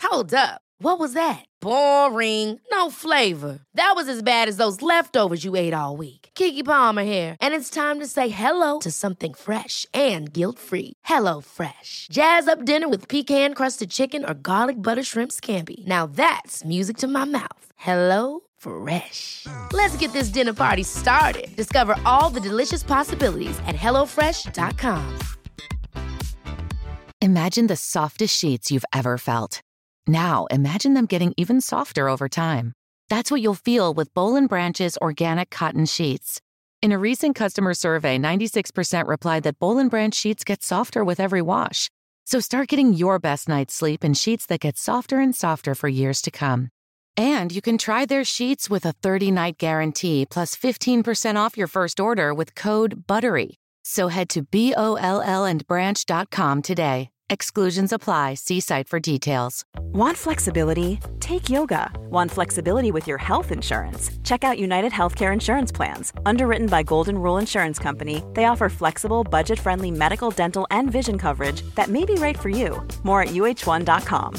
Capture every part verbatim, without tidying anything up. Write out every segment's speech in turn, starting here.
Hold up. What was that? Boring. No flavor. That was as bad as those leftovers you ate all week. Keke Palmer here, and it's time to say hello to something fresh and guilt-free. Hello Fresh. Jazz up dinner with pecan-crusted chicken or garlic butter shrimp scampi. Now that's music to my mouth. Hello Fresh. Let's get this dinner party started. Discover all the delicious possibilities at hello fresh dot com. Imagine the softest sheets you've ever felt. Now, imagine them getting even softer over time. That's what you'll feel with Boll and Branch's organic cotton sheets. In a recent customer survey, ninety-six percent replied that Boll and Branch sheets get softer with every wash. So start getting your best night's sleep in sheets that get softer and softer for years to come. And you can try their sheets with a thirty-night guarantee plus fifteen percent off your first order with code BUTTERY. So head to B O L L and branch dot com today. Exclusions apply. See site for details. Want flexibility? Take yoga. Want flexibility with your health insurance? Check out United Healthcare Insurance Plans. Underwritten by Golden Rule Insurance Company, they offer flexible, budget-friendly medical, dental, and vision coverage that may be right for you. More at U H one dot com.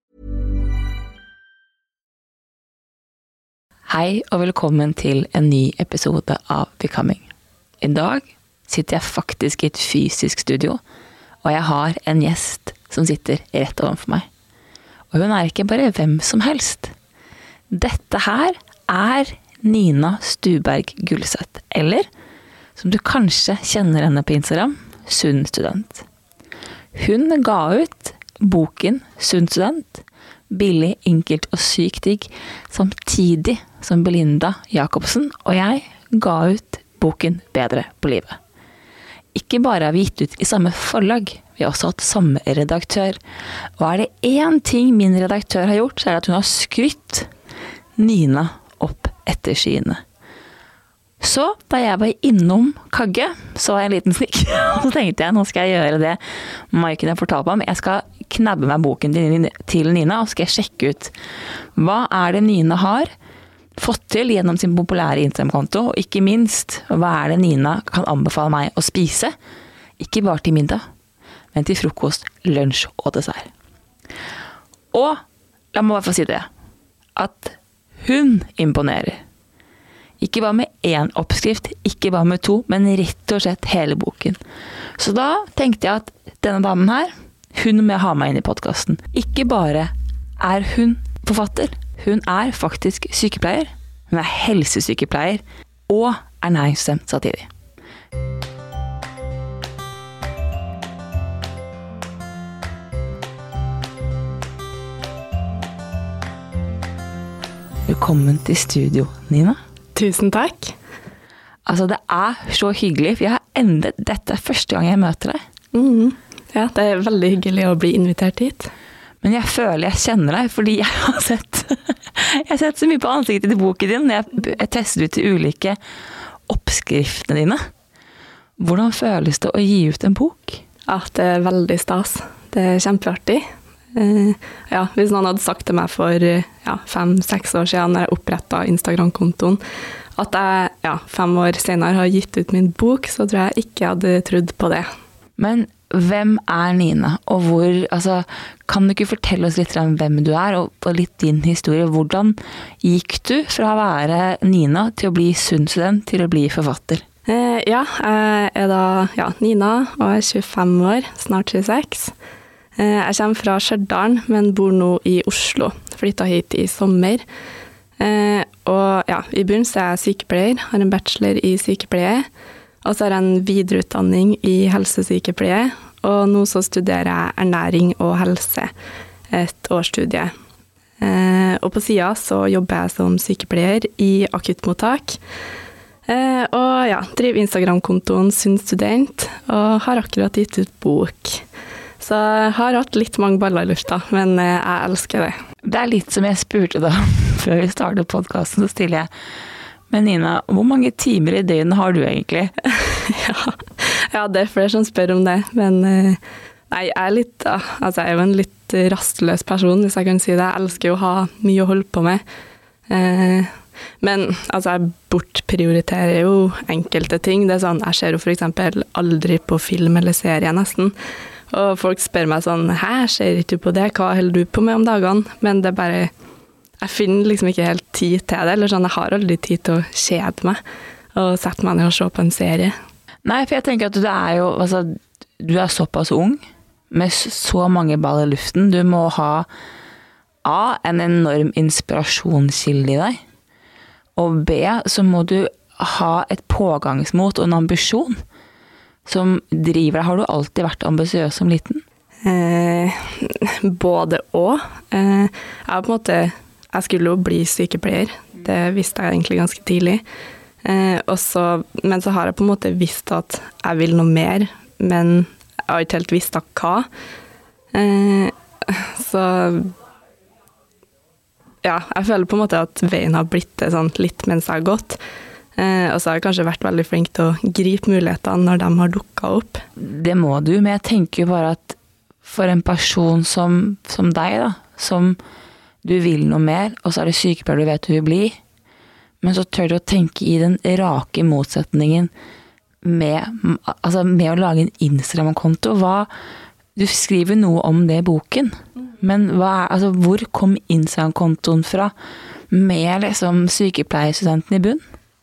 Hei og velkommen til en ny episode av Becoming. I dag sitter jeg faktisk i et fysisk studio, og jeg har en gjest som sitter rett overfor meg. Og hun er ikke bare hvem som helst. Dette her er Nina Stuberg Gulseth, eller som du kanskje kjenner henne på Instagram, Sunn Student. Hun ga ut boken Sunn Student, billig, enkelt og sykt digg, samtidig som Belinda Jakobsen og jeg ga ut boken Bedre på livet. Ikke bare har vi gitt ut i samme forlag, vi har også hatt samme redaktør. Og er det en ting min redaktør har gjort, så er det at hun har skrytt Nina opp etter skyene. Så da jeg var innom Kagge, så var jeg en liten snikk. Og så tenkte jeg, nå skal jeg gjøre det Maiken har fortalt meg om. Jeg skal knabbe meg boken til Nina, og skal jeg sjekke ut hva er det Nina har fått til gjennom sin populære Instagram-konto, og ikke minst, hva er det Nina kan anbefale meg å spise? Ikke bare til middag, men til frokost, lunsj og dessert. Og, la meg bare få si det, at hun imponerer. Ikke bare med en oppskrift, ikke bare med to, men rett og slett hele boken. Så da tenkte jeg at denne damen her, hun må jeg ha meg inn i podcasten. Ikke bare er hun forfatter, hun er faktisk sykepleier, hun er helsesykepleier og ernæringsbestemt samtidig. Velkommen til studio, Nina. Tusen takk. Altså, det er så hyggelig, for jeg har enda, dette er første gang jeg møter deg. Mm. Ja, det er veldig hyggelig å bli invitert hit. Men jeg føler jeg kjenner deg, fordi jeg har sett, jeg har sett så mye på ansiktet til boken din, når jeg, jeg testet ut de ulike oppskriftene dine. Hvordan føles det å gi ut en bok? Ja, det er veldig stas. Det er kjempeartig. Uh, ja, hvis noen hadde sagt til meg for ja, fem-seks år siden, når jeg opprettet Instagram-kontoen, at jeg ja, fem år senere har gitt ut min bok, så tror jeg ikke jeg hadde trodd på det. Men hvem er Nina, og hvor, altså, kan du ikke fortelle oss litt om hvem du er, og, og litt din historie? Hvordan gikk du fra å være Nina til å bli Sunn Student til å bli forfatter? Eh, ja, jeg er da ja, Nina, og jeg er tjuefem år, snart tjueseks. Eh, jeg kommer fra Stjørdal, men bor nå i Oslo. Flyttet hit i sommer. Eh, og ja, i bunnen så er jeg sykepleier, har en bachelor i sykepleie, og så har jeg en videreutdanning i helsesykepleie, og nå så studerer jeg ernæring og helse, et årsstudie. Eh, og på siden så jobber jeg som sykepleier i akuttmottak, eh, og ja, driver Instagram-kontoen Sunn Student, og har akkurat gitt ut bok. Så jeg har hatt litt mange baller i lufta, men eh, jeg elsker det. Det er litt som jeg spurte da, før vi startet podcasten, så stiller jeg, men Nina, hvor mange timer i døgnet har du egentlig? ja, ja, det er flere som spør om det, men nei, jeg er litt, altså jeg er jo en litt rastløs person, hvis jeg kan si det. Jeg elsker jo å ha mye å holde på med. Eh, men altså, jeg bortprioriterer jo enkelte ting. Det er sånn, jeg ser jo for eksempel aldri på film eller serie nesten, Og folk spør meg sånn, hæ, ser ikke du på det? Hva holder du på med om dagene? Men det er bare, jeg finner liksom ikke helt tid til det, eller sånn, jeg har aldri tid til å kjede meg og sette meg ned og se på en serie. Nei, for jeg tenker at du er jo, altså, du er såpass ung, med så mange ball i luften. Du må ha A, en enorm inspirasjonskilde i deg, og B, så må du ha et pågangsmot og en ambisjon som driver deg. Har du alltid vært ambisiøs som liten? Eh, både og. Eh, jeg på en måte, jeg skulle jo bli sykepleier. Det visste jeg egentlig ganske tidlig. Eh, også, men så har jeg på en måte visst at jeg vil noe mer, men jeg har ikke helt visst av hva. Eh, så ja, jeg føler på en måte at veien har blitt det sånn litt mens jeg har gått. Eh, og så har jeg kanskje vært veldig flink til å gripe mulighetene når de har dukket opp. Det må du, men jeg tenker jo bare at for en person som, som deg da, som du vil noe mer, og så er det sykepleier du vet du vil bli, men så tør du å tenke i den rake motsetningen med, altså med å lage en Instagram-konto. Hva, du skriver noe om det i boken, men hva er, altså, hvor kom Instagram-kontoen fra med liksom sykepleierstudenten i bunn?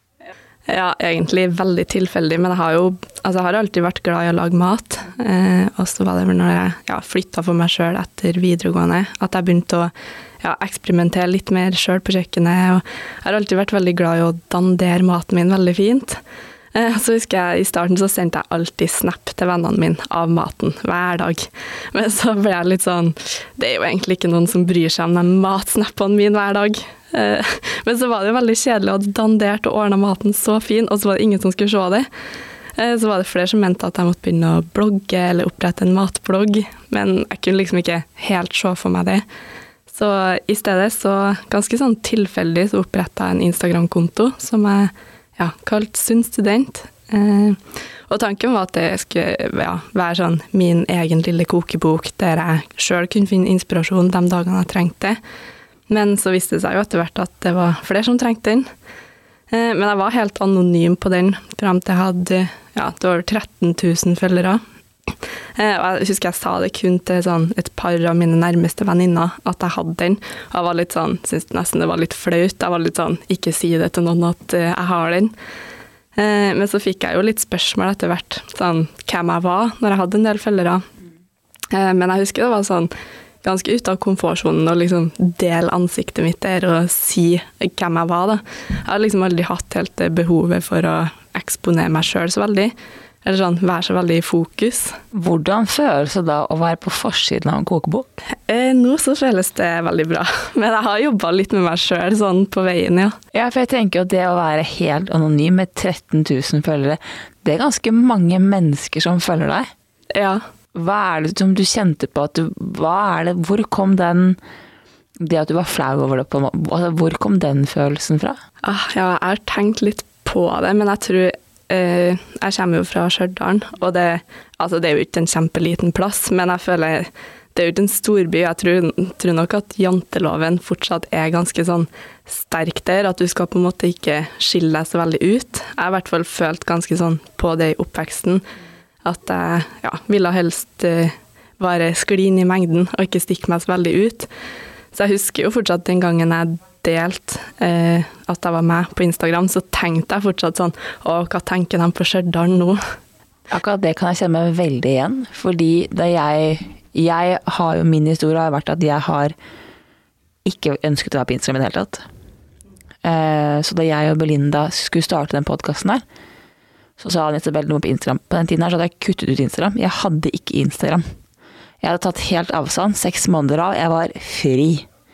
Ja, egentlig veldig tilfeldig, men jeg har jo altså jeg har alltid vært glad i å lage mat. Eh, og så var det vel når jeg ja, flyttet for meg selv etter videregående, at jeg begynte å ja, eksperimentere litt mer selv på kjøkkenet. Og jeg har alltid vært veldig glad i å dandere maten min veldig fint. Eh, så husker jeg i starten så sendte jeg alltid snap til vennene mine av maten hver dag. Men så ble jeg litt sånn, det er jo egentlig ikke noen som bryr seg om de matsnappene mine hver dag. Men så var det jo veldig kjedelig å ha dandert og ordnet maten så fin, og så var det ingen som skulle se det. Så var det flere som mente at jeg måtte begynne å blogge eller opprette en matblogg, men jeg kunne liksom ikke helt se for meg det. Så i stedet så ganske sånn tilfeldig så opprettet jeg en Instagram-konto som jeg ja, kalte Sunn Student. Og tanken var at det skulle ja, være sånn min egen lille kokebok der jeg selv kunne finne inspirasjon de dagene jeg trengte det. Men så viste det seg jo etter hvert at det var flere som trengte den. Men jeg var helt anonym på den, frem til jeg hadde, ja, det var tretten tusen følgere. Og jeg husker jeg sa det kun til sånn et par av mine nærmeste venninner, at jeg hadde den. Og jeg var litt sånn, synes nesten det var litt flaut. Jeg var litt sånn, ikke si det til noen at jeg har den. Men så fikk jeg jo litt spørsmål etter hvert, sånn, hvem jeg var når jeg hadde en del følgere. Men jeg husker det var sånn, ganske ut av komfortsonen og liksom del ansiktet mitt der og si hvem jeg var da. Jeg har liksom aldri hatt helt det behovet for å eksponere meg selv så veldig, eller sånn, være så veldig i fokus. Hvordan føles det da å være på forsiden av en kokebok? Eh, nå så føles det veldig bra, men jeg har jobbet litt med meg selv sånn på veien, ja. Ja, for jeg tenker jo at det å være helt anonym med tretten tusen følgere, det er ganske mange mennesker som følger deg. Ja. Hva er det som du kjente på at du, hva er det, hvor kom den, det at du var flau over det på, altså, hvor kom den følelsen fra? Ah, ja, jeg har tenkt litt på det, men jeg tror, eh, jeg kommer jo fra Stjørdal, og det, altså det er jo ikke en kjempeliten plass, men jeg føler, det er jo ikke en storby, jeg tror, tror nok at janteloven fortsatt er ganske sånn sterk der, at du skal på en måte ikke skille deg så veldig ut. Jeg har i hvert fall følt ganske sånn på det i oppveksten, at jeg ja, ville helst uh, være sklin i mengden og ikke stikke meg så veldig ut. Så jeg husker jo fortsatt den gangen jeg delte uh, at jeg var med på Instagram, så tenkte jeg fortsatt sånn, å, hva tenker de på Stjørdal nå? Akkurat det kan jeg kjenne meg veldig igjen, fordi da jeg, jeg har jo min historie har vært at jeg har ikke ønsket å være på Instagram i det hele tatt. Uh, så da jeg og Belinda skulle starte den podcasten her, så sa han Isabel noe på Instagram. På den tiden her så hadde jeg kuttet ut Instagram. Jeg hadde ikke Instagram. Jeg hadde tatt helt avstand, seks måneder av. Jeg var fri.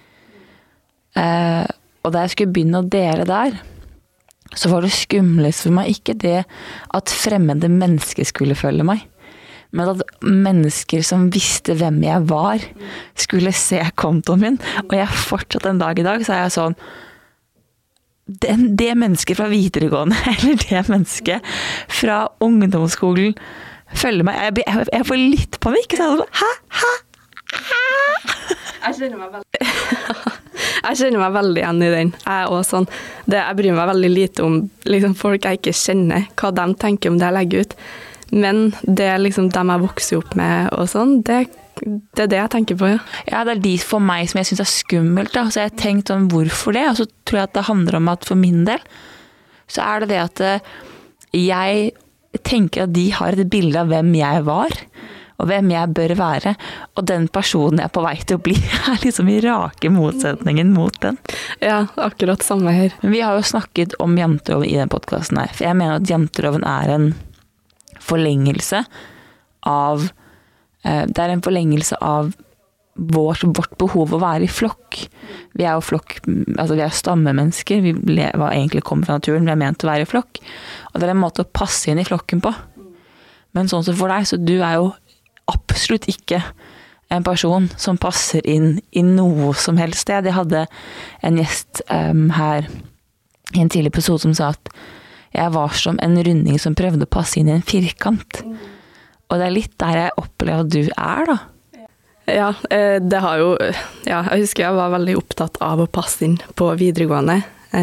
Eh, og da jeg skulle begynne å dele der, så var det skumlest for meg ikke det at fremmede mennesker skulle følge meg, men at mennesker som visste hvem jeg var, skulle se kontoen min. Og jeg fortsatt en dag i dag, så er jeg sånn, Den, det mennesket fra videregående, eller det mennesket fra ungdomsskolen følger meg. Jeg, jeg, jeg får litt panikk. Så jeg er sånn, hæ, hæ, hæ? Jeg kjenner meg veldig, jeg kjenner meg veldig igjen i den. Jeg, er også sånn, det, jeg bryr meg veldig lite om liksom, folk jeg ikke kjenner, hva de tenker om det jeg legger ut. Men det er liksom dem jeg vokser opp med og sånn, det, det er det jeg tenker på, ja. Ja, det er de for meg som jeg synes er skummelt, da. Så jeg har tenkt om hvorfor det, og så tror jeg at det handler om at for min del, så er det det at jeg tenker at de har et bilde av hvem jeg var, og hvem jeg bør være, og den personen jeg er på vei til å bli, er liksom i rake motsetningen mot den. Ja, akkurat samme her. Men vi har jo snakket om janteloven i den podcasten her, for jeg mener at janteloven er en forlengelse av, det er en forlengelse av vårt, vårt behov å være i flokk. Vi er jo flokk, altså vi er stammemennesker, vi lever, egentlig kommer fra naturen, vi er ment å være i flokk, og det er en måte å passe inn i flokken på. Men sånn som for deg, så du er jo absolutt ikke en person som passer inn i noe som helst sted. Jeg hadde en gjest um, her i en tidlig episode som sa at jeg var som en runding som prøvde å passe inn i en firkant. Og det er litt der jeg opplever at du er, da. Ja, det har jo... Ja, jeg husker jeg var veldig opptatt av å passe inn på videregående.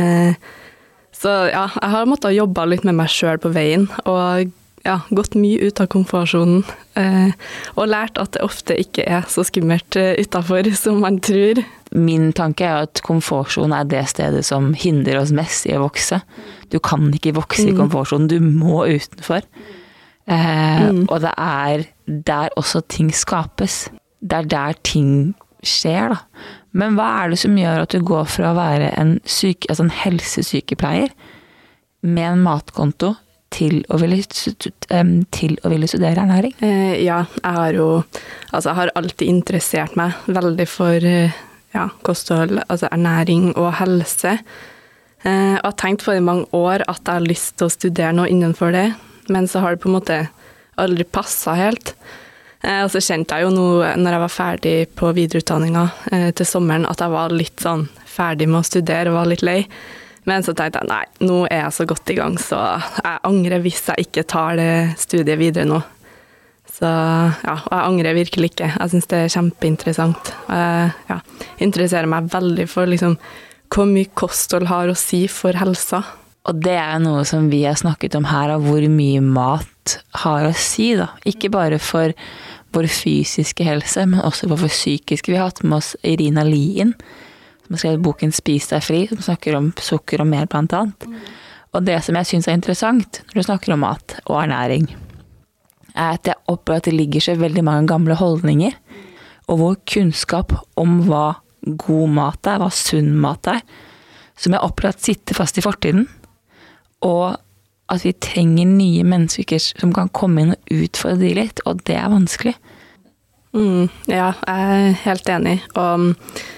Så ja, jeg har måttet jobbe litt med meg selv på veien, og ja, gått mye ut av komfortsonen, og lært at det ofte ikke er så skummelt utenfor som man tror. Min tanke er at komfortsonen er det stedet som hindrer oss mest i å vokse. Du kan ikke vokse i komfortsonen, du må utenfor. Eh, mm. Og det er der også ting skapes. Det er der ting skjer, da. Men hva er det som gjør at du går fra å være en, syke, altså en helsesykepleier med en matkonto til å ville, til å ville studere ernæring? Eh, ja, jeg har jo altså jeg har alltid interessert meg veldig for ja, kosthold, altså ernæring og helse. Eh, og jeg har tenkt for i mange år at jeg har lyst til å studere noe innenfor det, men så har det på en måte aldri passet helt. Eh, og så kjente jeg jo nå, når jeg var ferdig på videreutdanninga eh, til sommeren, at jeg var litt sånn ferdig med å studere og var litt lei. Men så tenkte jeg, nei, nå er jeg så godt i gang, så jeg angrer hvis jeg ikke tar det studiet videre nå. Så ja, og jeg angrer virkelig ikke. Jeg synes det er kjempeinteressant. Jeg ja, interesserer meg veldig for liksom, hvor mye kosthold har å si for helsa. Og det er noe som vi har snakket om her, av hvor mye mat har å si, da. Ikke bare for vår fysiske helse, men også for vår psykiske. Vi har hatt med oss Irina Lien, som har skrevet boken Spis deg fri, som snakker om sukker og mer blant annet. Og det som jeg synes er interessant når du snakker om mat og ernæring, er at jeg opplever at det ligger så veldig mange gamle holdninger, og vår kunnskap om hva god mat er, hva sunn mat er, som jeg opplever at sitter fast i fortiden, og at vi trenger nye mennesker som kan komme inn og utfordre de litt, og det er vanskelig. Mm, ja, jeg er helt enig. Og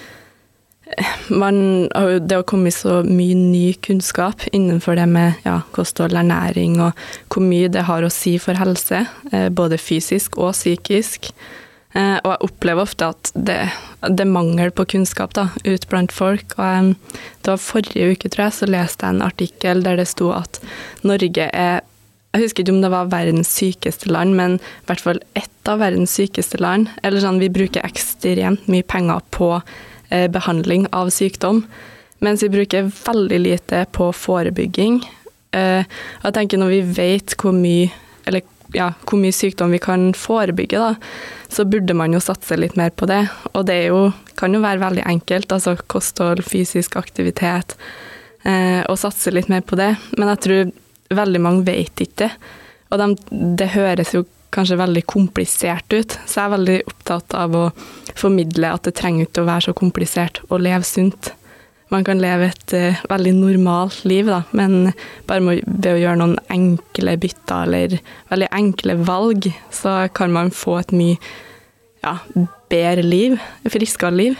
man, det har kommet så mye ny kunnskap innenfor det med ja, kosthold, ernæring, og hvor mye det har å si for helse, både fysisk og psykisk. Og jeg opplever ofte at det, det er mangel på kunnskap da, ut blant folk. Og det var forrige uke, tror jeg, så leste jeg en artikkel der det sto at Norge er, jeg husker ikke om det var verdens sykeste land, men i hvert fall ett av verdens sykeste land. Eller sånn, vi bruker ekstremt mye penger på eh, behandling av sykdom, mens vi bruker veldig lite på forebygging. Eh, og jeg tenker når vi vet hvor mye, eller ja, hvor mye sykdom vi kan forebygge, da, så burde man jo satse litt mer på det. Og det er jo, kan jo være veldig enkelt, altså kosthold, fysisk aktivitet, eh, og satse litt mer på det. Men jeg tror veldig mange vet ikke det. Og de, det høres jo kanskje veldig komplisert ut, så jeg er veldig opptatt av å formidle at det trenger ikke å være så komplisert å leve sunt. Man kan leve et uh, veldig normalt liv, da, men bare med, ved å gjøre noen enkle bytter eller veldig enkle valg, så kan man få et mye ja, bedre liv, friskere liv.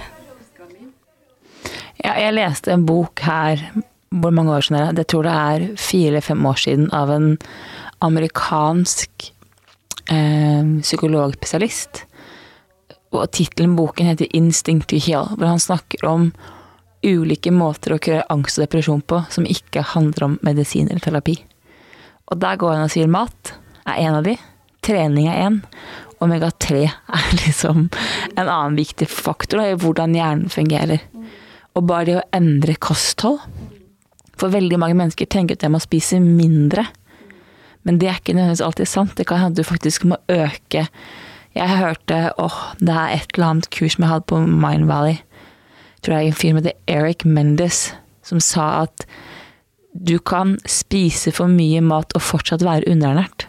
Ja, jeg leste en bok her, hvor mange år siden er det? Jeg tror det er fire eller fem år siden, av en amerikansk eh, psykologspesialist. Og titelen boken heter Instinct to Heal, hvor han snakker om ulike måter å kurere angst og depresjon på som ikke handler om medisin eller terapi. Og der går han og sier mat er en av de, trening er en, omega tre er liksom en annen viktig faktor da, i hvordan hjernen fungerer. Og bare det å endre kosthold. For veldig mange mennesker tenker at de må spise mindre. Men det er ikke nødvendigvis alltid sant. Det kan hende du faktisk må øke. Jeg hørte, åh, det er et eller annet kurs som jeg hadde på Mind Valley. Jeg tror det er en fyr med det Eric Mendes, som sa at du kan spise for mye mat og fortsatt være underernært.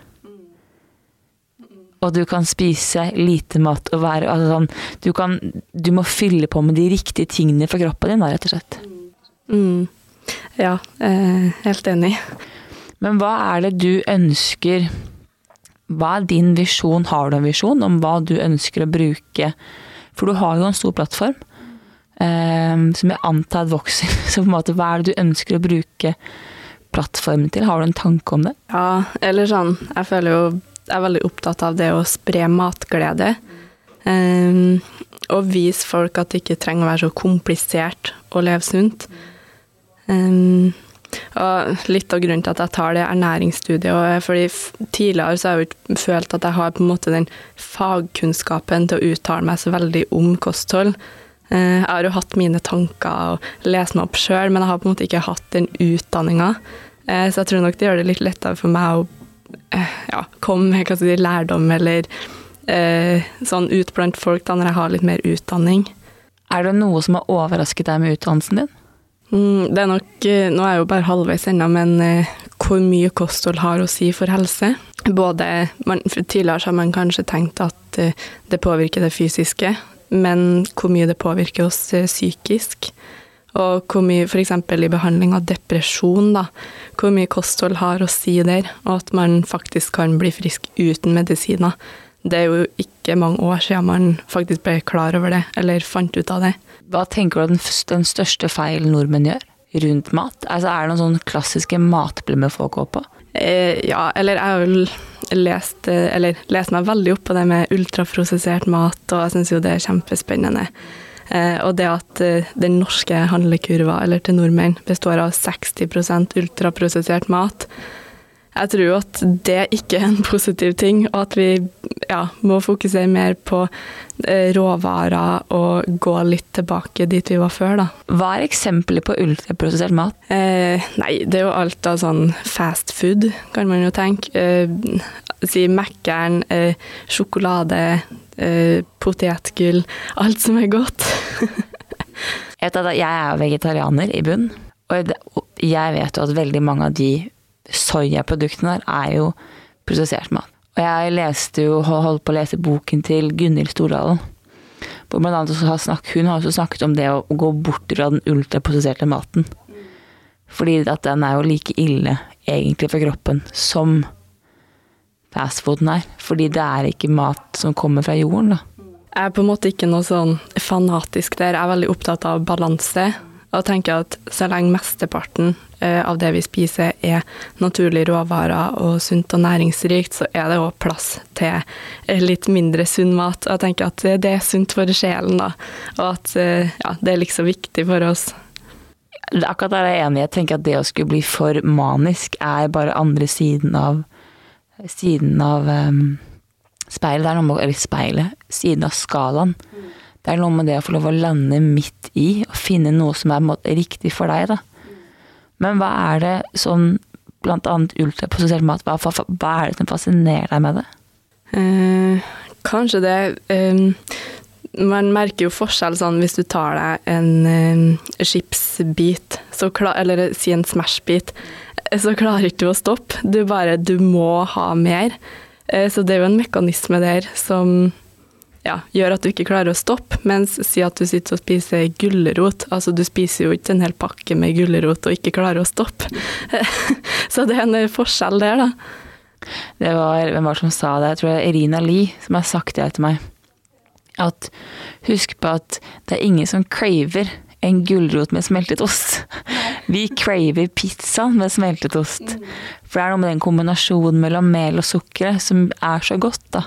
Og du kan spise lite mat og være, altså sånn, du kan, du må fylle på med de riktige tingene for kroppen din, da, rett og slett. Mm. Ja, eh, helt enig. Men hva er det du ønsker, hva er din visjon, har du en visjon om hva du ønsker å bruke? For du har jo en stor plattform, eh, som jeg antar vokser. Så på en måte, hva er det du ønsker å bruke plattformen til? Har du en tanke om det? Ja, eller sånn, jeg føler jo, jeg er veldig opptatt av det å spre matglede. Eh, og vise folk at det ikke trenger å være så komplisert å leve sunt. Eh, Og litt av grunnen til at jeg tar det ernæringsstudiet, og fordi tidligere så har jeg jo følt at jeg har på en måte den fagkunnskapen til å uttale meg så veldig om kosthold. Jeg har jo hatt mine tanker og lest meg opp selv, men jeg har på en måte ikke hatt den utdanningen. Så jeg tror nok det gjør det litt lettere for meg å ja, komme med hva skal jeg si, lærdom eller eh, sånn ut blant folk da, når jeg har litt mer utdanning. Er det noe som har overrasket deg med utdannelsen din? Det er nok, nå er jeg jo bare halvveis ennå, men eh, hvor mye kosthold har å si for helse. Både, man, tidligere har man kanskje tenkt at eh, det påvirker det fysiske, men hvor mye det påvirker oss eh, psykisk. Og hvor mye, for eksempel i behandling av depresjon, da, hvor mye kosthold har å si der, og at man faktisk kan bli frisk uten medisiner. Det er jo ikke mange år siden man faktisk ble klar over det, eller fant ut av det. Hva tenker du er den største feilen nordmenn gjør rundt mat? Altså, er det noen sånne klassiske matblemmer folk går på? Eh, ja, eller jeg har jo lest, eller lest meg veldig opp på det med ultraprosessert mat, og jeg synes jo det er kjempespennende. Eh, og det at eh, den norske handlekurva, eller til nordmenn, består av seksti prosent ultraprosessert mat. Jeg tror jo at det ikke er en positiv ting, og at vi ja, må fokusere mer på råvarer og gå litt tilbake dit vi var før, da. Hva er eksempler på ultraprosessert mat? Eh, nei, det er jo alt av sånn fast food, kan man jo tenke. Eh, si Mækkern, eh, sjokolade, eh, potetgull, alt som er godt. Jeg vet at jeg er vegetarianer i bunn, og jeg vet jo at veldig mange av de sojaproduktene der er jo prosessert mat. Og jeg leste jo, holdt på å lese boken til Gunhild Stordalen, hvor blant annet har snakket, hun har også snakket om det å gå bort fra den ultraprosesserte maten. Fordi at den er jo like ille egentlig for kroppen som fastfooden er. Fordi det er ikke mat som kommer fra jorden, da. Jeg er på en måte ikke noe sånn fanatisk der. Jeg er veldig opptatt av balanse. Og tenker at så lenge mesteparten av det vi spiser er naturlige råvarer og sunt og næringsrikt, så er det også plass til litt mindre sunn mat. Og jeg tenker at det er sunt for sjelen, da. Og at ja, det er liksom viktig for oss. Akkurat der er jeg enig. Jeg tenker at det å skulle bli for manisk er bare andre siden av siden av um, speilet. Det er noe med, eller speilet, siden av skalaen. Det er noe med det å få lov å lande midt i og finne noe som er måte, riktig for deg, da. Men hva er det sånn, blant annet ultraprosessert mat, hva, hva, hva er det som fascinerer deg med det? Eh, kanskje det, eh, man merker jo forskjell sånn, hvis du tar deg en eh, chipsbit, så klar, eller si en smashbit, så klarer ikke du å stoppe. Du bare, du må ha mer. Eh, så det er jo en mekanisme der som ja, gjør at du ikke klarer å stoppe, mens si at du sitter og spiser gullerot, altså du spiser jo ikke en hel pakke med gullerot og ikke klarer å stoppe. Så det er en forskjell der, da. Det var, hvem var det som sa det? Jeg tror det er Irina Lee som har sagt det til meg. At husk på at det er ingen som craver en gulrot med smeltet ost. Vi craver pizza med smeltet ost. For det er noe med den kombinasjonen mellom mel og sukker som er så godt, da.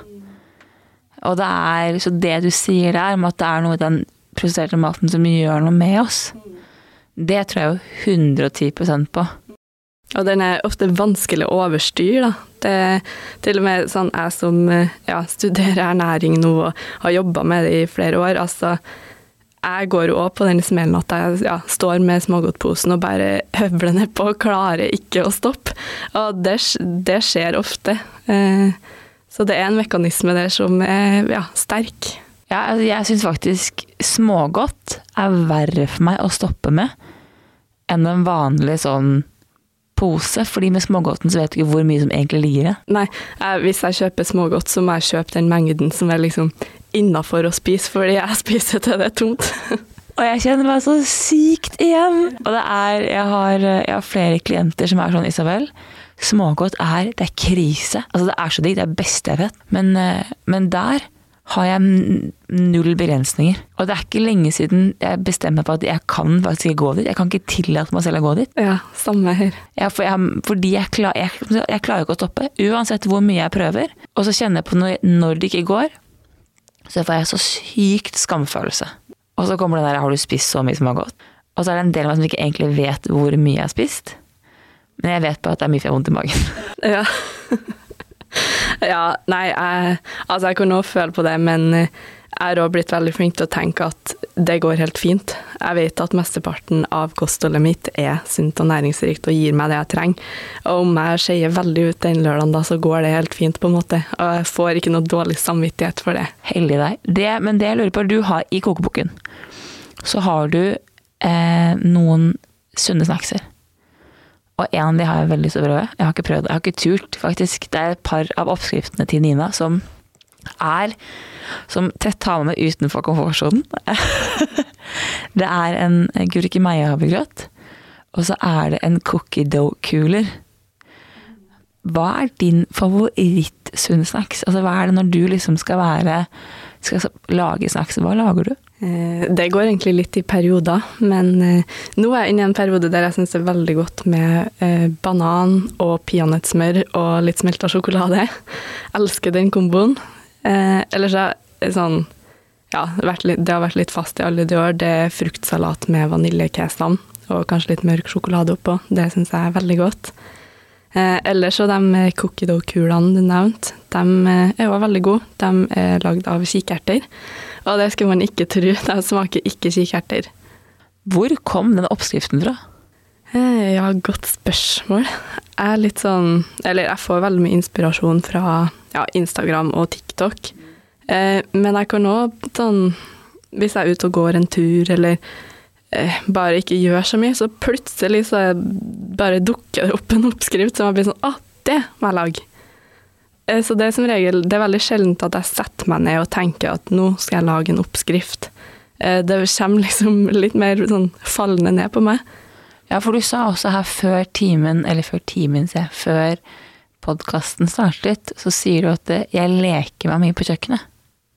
Og det er, så det du sier der, om at det er noe i den prosesserte maten som gjør noe med oss, det tror jeg jo hundre og ti prosent på. Og den er ofte vanskelig å overstyre, da. Det er til og med sånn jeg som ja, studerer ernæring nå og har jobbet med det i flere år, altså jeg går jo også på den smellen at jeg ja, står med smågodtposen og bare høvler ned på og klarer ikke å stoppe. Og det, det skjer ofte. Eh, så det er en mekanisme der som er ja, sterk. Ja, altså jeg synes faktisk smågodt er verre for meg å stoppe med enn en vanlig sånn pose, fordi med smågodten så vet du ikke hvor mye som egentlig ligger i. Nei, jeg, hvis jeg kjøper smågodt, så må jeg kjøpe den mengden som er liksom innenfor å spise, fordi jeg spiser til det er tomt. Og jeg kjenner meg så sykt igjen. Og det er, jeg har, jeg har flere klienter som er sånn, Isabel, smågodt er, det er krise. Altså det er så digg, det er beste jeg vet. Men, men der har jeg null begrensninger. Og det er ikke lenge siden jeg bestemmer på at jeg kan faktisk ikke gå dit. Jeg kan ikke tillate meg selv å gå dit. Ja, samme her. Ja, for jeg, fordi jeg, klar, jeg, jeg klarer ikke å stoppe, uansett hvor mye jeg prøver. Og så kjenner jeg på når, når det ikke går, så får jeg så sykt skamfølelse. Og så kommer det der, har du spist så mye som har gått? Og så er det en del av meg som ikke egentlig vet hvor mye jeg har spist. Men jeg vet bare at det er mye for jeg har vondt i magen. Ja. Ja, nei, jeg, altså jeg kan også føle på det, men jeg har også blitt veldig flink til å tenke at det går helt fint. Jeg vet at mesteparten av kostholdet mitt er sunt og næringsrikt og gir meg det jeg trenger. Og om jeg skeier veldig ut den lørdagen da, så går det helt fint på en måte. Og jeg får ikke noe dårlig samvittighet for det. Heldig deg. Det, men det jeg lurer på, du har i kokeboken, så har du eh, noen sunne snackser. Og en av de har jeg veldig lyst til å prøve. Jeg har ikke prøvd, jeg har ikke turt, faktisk. Det er et par av oppskriftene til Nina som er, som tett tar meg utenfor komfortsonen. Det er en gurkemeie-havregrøt, og så er det en cookie dough-kuler. Hva er din favoritt sunn snacks? Altså, hva er det når du liksom skal være, skal lage snacks? Hva lager du? Det går egentlig litt i perioder, men nå er jeg inne i en periode der jeg synes det er veldig godt med banan og peanøttsmør og litt smeltet sjokolade. Jeg elsker den komboen. Ellers er det sånn, ja, det har vært litt, det har vært litt fast i alle de år. Det er fruktsalat med vaniljekesam og kanskje litt mørk sjokolade oppå. Det synes jeg er veldig godt. Ellers så de cookie dough-kulene du nevnte, de er jo veldig gode. De er laget av kikerter. Og det skal man ikke tro, de smaker ikke kikerter. Hvor kom den oppskriften fra? Ja, godt spørsmål. Jeg er litt sånn, eller jeg får veldig mye inspirasjon fra ja, Instagram og TikTok. Eh, men jeg kan også, sånn, hvis jeg er ute og går en tur, eller eh, bare ikke gjør så mye, så plutselig så bare dukker det opp en oppskrift som jeg blir sånn, ah, det må jeg lage. Så det er som regel, det er veldig sjeldent at jeg setter meg ned og tenker at nå skal jeg lage en oppskrift. Det kommer liksom litt mer sånn fallende ned på meg. Ja, for du sa også her før timen, eller før timen, se, før podcasten startet, så sier du at jeg leker meg mye på kjøkkenet.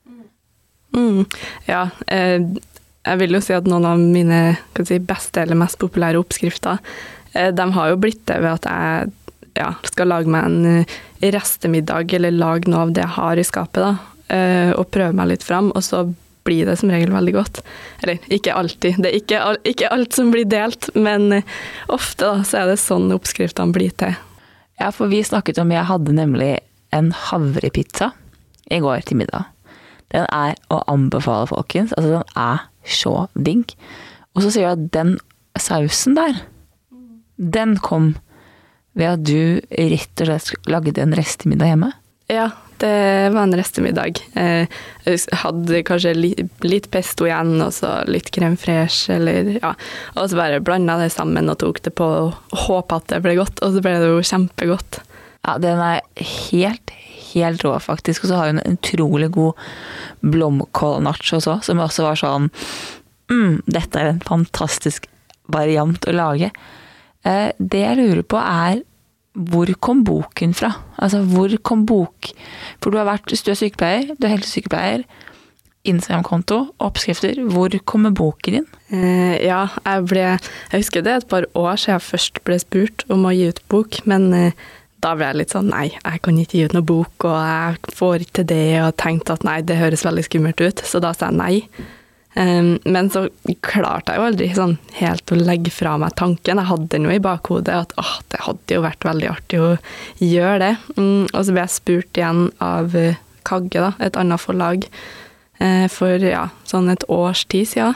Mm, ja, jeg vil jo si at noen av mine kan jeg si, beste eller mest populære oppskrifter, de har jo blitt det ved at jeg ja, skal lage meg en restemiddag, eller lage noe av det jeg har i skapet da, og prøve meg litt frem, og så blir det som regel veldig godt. Eller, ikke alltid. Det er ikke, ikke alt som blir delt, men ofte da, så er det sånn oppskriftene blir til. Ja, for vi snakket om, jeg hadde nemlig en havrepizza i går til middag. Den er å anbefale, folkens. Altså, den er så digg. Og så sier jeg at den sausen der, den kom ved at du rett og slett lagde en restemiddag hjemme? Ja, det var en restemiddag. Jeg hadde kanskje litt pesto igjen, og så litt crème fraîche, eller ja. Og så bare blandet det sammen og tok det på og håpet at det ble godt, og så ble det jo kjempegodt. Ja, den er helt, helt rå faktisk. Og så har hun en utrolig god blomkål-nachos også, som også var sånn, mm, dette er en fantastisk variant å lage. Det jeg lurer på er, hvor kom boken fra? Altså, hvor kom bok? For du har vært, du er sykepleier, du er helsesykepleier, Instagram-konto, oppskrifter. Hvor kommer boken din? Eh, ja, jeg ble, jeg husker det er et par år siden jeg først ble spurt om å gi ut bok, men eh, da ble jeg litt sånn, nei, jeg kan ikke gi ut noe bok, og jeg får ikke til det, og tenkte at nei, det høres veldig skummelt ut, så da sa jeg nei. Um, men så klarte jeg jo aldri sånn helt å legge fra meg tanken. Jeg hadde noe i bakhodet at åh, det hadde jo vært veldig artig å gjøre det. Um, og så ble jeg spurt igjen av Kagge, da, et annet forlag, eh, for ja, sånn et års tid siden.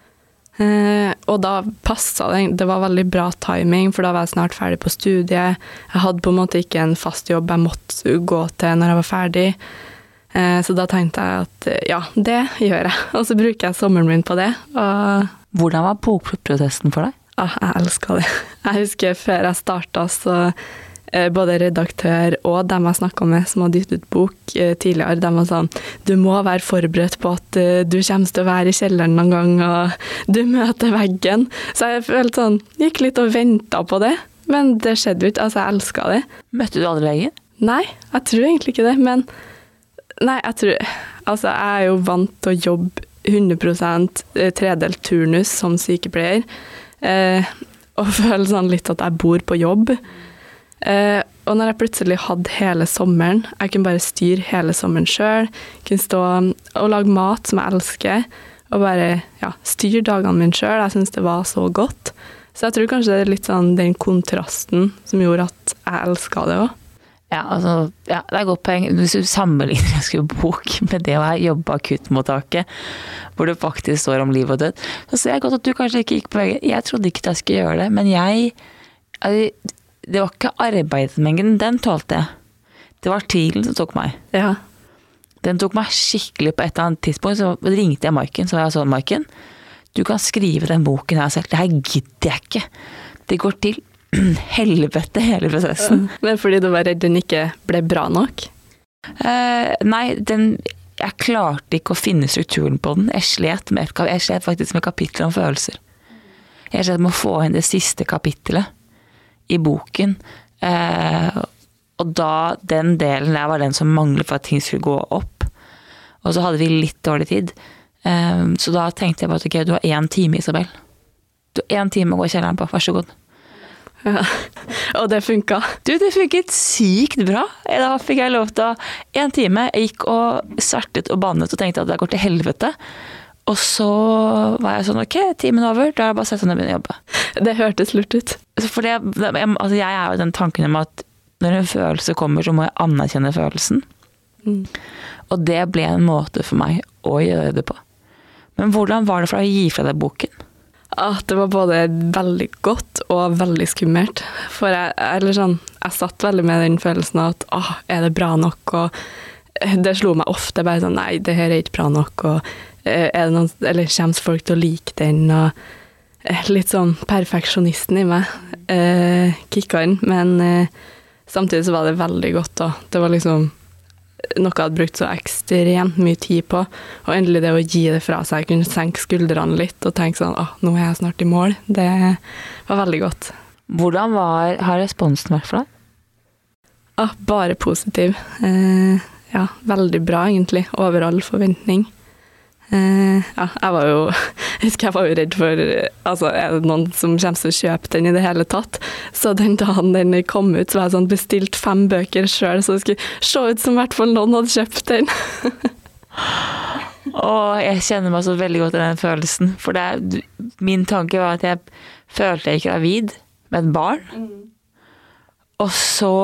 Eh, og da passet det, det var veldig bra timing, for da var jeg snart ferdig på studiet. Jeg hadde på en måte ikke en fast jobb jeg måtte gå til når jeg var ferdig. Eh, så da tenkte jeg at ja, det gjør jeg. Og så bruker jeg sommeren min på det. Og hvordan var bokprosessen for deg? ah, jeg elsket det. Jeg husker før jeg startet, så både redaktør og dem jeg snakket med som hadde gitt ut bok tidligere, de var sånn, du må være forberedt på at du kommer til å være i kjelleren noen gang, og du møter veggen. Så jeg følte sånn, gikk litt og ventet på det, men det skjedde jo ikke, altså jeg elsket det. Møtte du aldri veggen? Nei, jeg tror egentlig ikke det, men nei, jeg tror, altså jeg er jo vant til å jobbe hundre prosent tredelt turnus som sykepleier, eh, og føler sånn litt at jeg bor på jobb. Uh, og når jeg plutselig hadde hele sommeren, jeg kunne bare styre hele sommeren selv, kunne stå og lage mat som jeg elsker, og bare ja, styre dagene mine selv. Jeg synes det var så godt. Så jeg tror kanskje det er litt sånn den kontrasten som gjorde at jeg elsket det også. Ja, altså, ja, det er godt poeng. Hvis du sammenligner jeg skriver bok med det å jobbe på akuttmottaket, hvor det faktisk står om liv og død, så ser jeg godt at du kanskje ikke gikk på veggen. Jeg trodde ikke at jeg skulle gjøre det, men jeg... jeg det var ikke arbeidsmengden, den tålte jeg. Det var tiden som tok meg. Ja. Den tok meg skikkelig på et eller annet tidspunkt, så ringte jeg Maiken, så var jeg sånn, Maiken, du kan skrive den boken her selv, det her gidder jeg ikke. Det går til helvete hele prosessen. Ja. Men fordi du var redd den ikke ble bra nok? Uh, nei, den, jeg klarte ikke å finne strukturen på den. Jeg slet, med, jeg slet faktisk med kapitler om følelser. Jeg slet med å få inn det siste kapitlet i boken, eh, og da den delen der var den som manglet for at ting skulle gå opp, og så hadde vi litt dårlig tid, eh, så da tenkte jeg bare at ok, du har en time, Isabel, du har en time å gå i kjelleren på, vær så god. Ja. Og det funket. Du, det funket sykt bra. Da fikk jeg lov til å en time, jeg gikk og svertet og bannet og tenkte at det går til helvete. Og så var jeg sånn, ok, timen over, da har jeg bare sett sånn å begynne å jobbe. Det hørtes lurt ut. For det, altså jeg er jo den tanken om at når en følelse kommer, så må jeg anerkjenne følelsen. Mm. Og det ble en måte for meg å gjøre det på. Men hvordan var det for deg å gi fra deg boken? Ah, det var både veldig godt og veldig skummelt. For jeg, eller sånn, jeg satt veldig med den følelsen av at, ah, er det bra nok? Og det slo meg ofte bare sånn, nei, det her er ikke bra nok, og er det noen, eller kommer folk til å like den, og litt sånn perfeksjonisten i meg eh, kicka inn, men eh, samtidig så var det veldig godt da. Det var liksom noe jeg hadde brukt så ekstremt mye tid på, og endelig det å gi det fra seg, jeg kunne senke skuldrene litt og tenke sånn, ah, nå er jeg snart i mål. Det var veldig godt. Hvordan var, har responsen vært for deg? Ah, bare positiv. Eh, ja, veldig bra egentlig, over all forventning. Uh, ja, jeg var jo, jeg husker jeg var jo redd for, altså er det noen som kommer til å kjøpe den i det hele tatt? Så den dagen den kom ut, så var jeg sånn bestilt fem bøker selv, så det skulle se ut som i hvert fall noen hadde kjøpt den. Og jeg kjenner meg så veldig godt i den følelsen, for det er, min tanke var at jeg følte jeg ikke gravid med et barn, mm. og så,